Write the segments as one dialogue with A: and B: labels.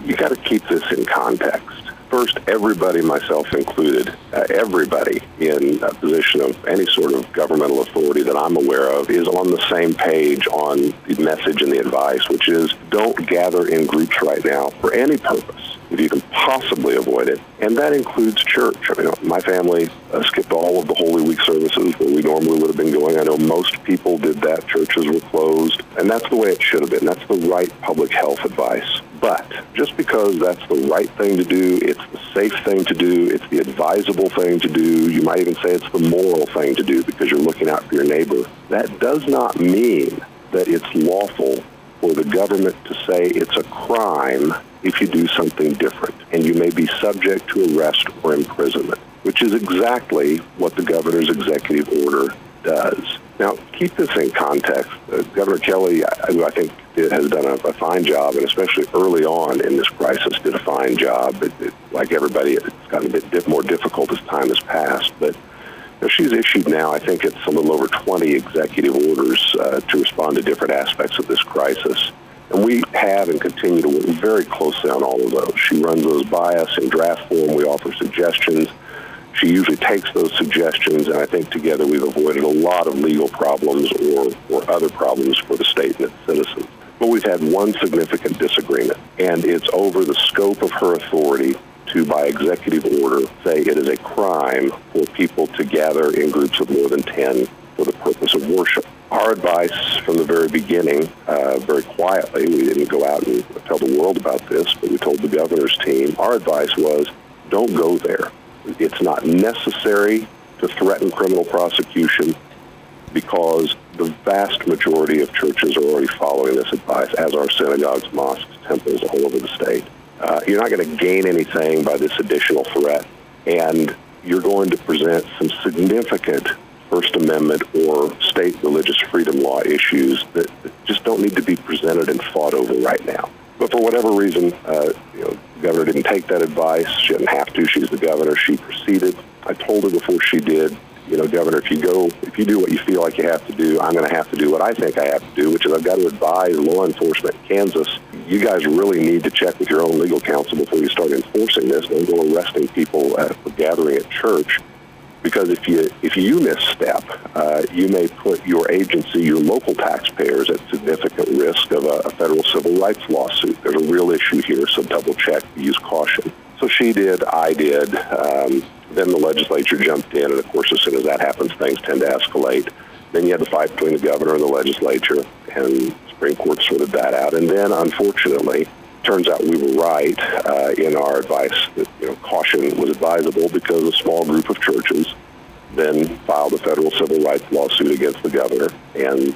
A: You got to keep this in context. First, everybody, myself included, everybody in a position of any sort of governmental authority that I'm aware of is on the same page on the message and the advice, which is don't gather in groups right now for any purpose if you can possibly avoid it. And that includes church. I mean, my family skipped all of the Holy Week services where we normally would have been going. I know most people did that. Churches were closed. And that's the way it should have been. That's the right public health advice. But just because that's the right thing to do, it's the safe thing to do, it's the advisable thing to do, you might even say it's the moral thing to do because you're looking out for your neighbor, that does not mean that it's lawful for the government to say it's a crime if you do something different, and you may be subject to arrest or imprisonment, which is exactly what the governor's executive order does. Now, keep this in context. Governor Kelly, who I think has done a fine job, and especially early on in this crisis, did a fine job. Like everybody, it's gotten a bit more difficult as time has passed. But she's issued now, I think it's a little over 20 executive orders to respond to different aspects of this crisis. And we have and continue to work very closely on all of those. She runs those by us in draft form. We offer suggestions. She usually takes those suggestions, and I think together we've avoided a lot of legal problems or other problems for the state and its citizens. But we've had one significant disagreement, and it's over the scope of her authority to, by executive order, say it is a crime for people to gather in groups of more than 10 for the purpose of worship. Our advice from the very beginning, very quietly, we didn't go out and tell the world about this, but we told the governor's team, our advice was, don't go there. It's not necessary to threaten criminal prosecution because the vast majority of churches are already following this advice, as are synagogues, mosques, temples all over the state. You're not going to gain anything by this additional threat, and you're going to present some significant First Amendment or state religious freedom law issues that just don't need to be presented and fought over right now. But for whatever reason, the governor didn't take that advice. She didn't have to. She's the governor. She proceeded. I told her before she did, Governor, if you do what you feel like you have to do, I'm going to have to do what I think I have to do, which is I've got to advise law enforcement in Kansas. You guys really need to check with your own legal counsel before you start enforcing this. Don't go arresting people for gathering at church. Because if you misstep, you may put your agency, your local taxpayers, at significant risk of a federal civil rights lawsuit. There's a real issue here, so double check, use caution. So she did, I did. Then the legislature jumped in, and of course, as soon as that happens, things tend to escalate. Then you had the fight between the governor and the legislature, and the Supreme Court sorted that out. And then, unfortunately, turns out we were right in our advice that caution was advisable because a small group of churches then filed a federal civil rights lawsuit against the governor, and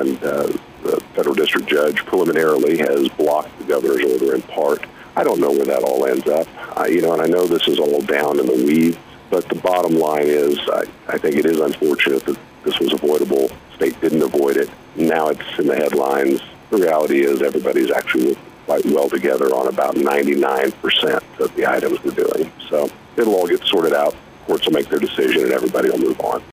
A: the federal district judge preliminarily has blocked the governor's order in part. I don't know where that all ends up, and I know this is all down in the weeds, but the bottom line is I think it is unfortunate that this was avoidable. The state didn't avoid it. Now it's in the headlines. The reality is everybody's actually working quite well together on about 99% of the items we're doing. So it'll all get sorted out. Courts will make their decision, and everybody will move on.